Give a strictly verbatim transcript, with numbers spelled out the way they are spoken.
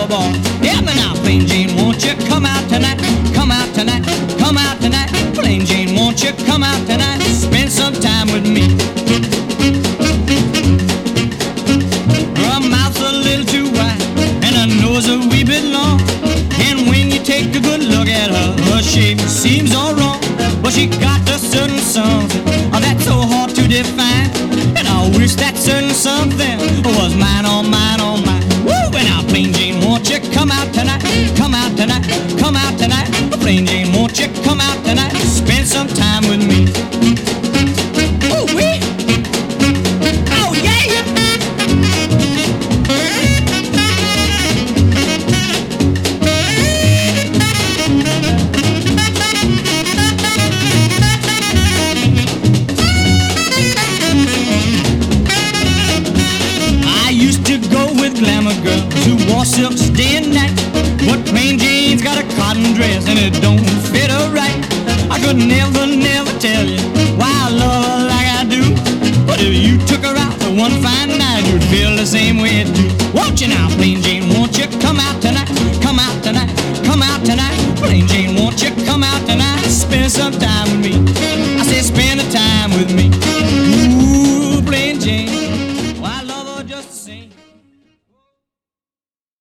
cowboy. Yeah, but now, Plain Jane, won't you come out tonight? Come out tonight, come out tonight. Plain Jane, won't you come out tonight? Spend some time with me. Her mouth's a little too wide, and her nose a wee bit long. And when you take a good look at her, her shape seems all wrong. But she got a certain something oh, that's so hard to define. And I wish that certain something was mine, oh mine, oh mine. Woo! And now, Plain Jane, won't you come out tonight? Come out tonight, come out tonight. Plain Jane, won't you come out tonight? Spend some time with me. Ooh, wee! Oh, yeah! I used to go with glamour girls who wore silks day and night. But Plain Jane's got a cotton dress and it don't fit her right. I could never, never tell you why I love her like I do. But if you took her out for one fine night, you'd feel the same way it do. Won't you now, Plain Jane, won't you come out tonight?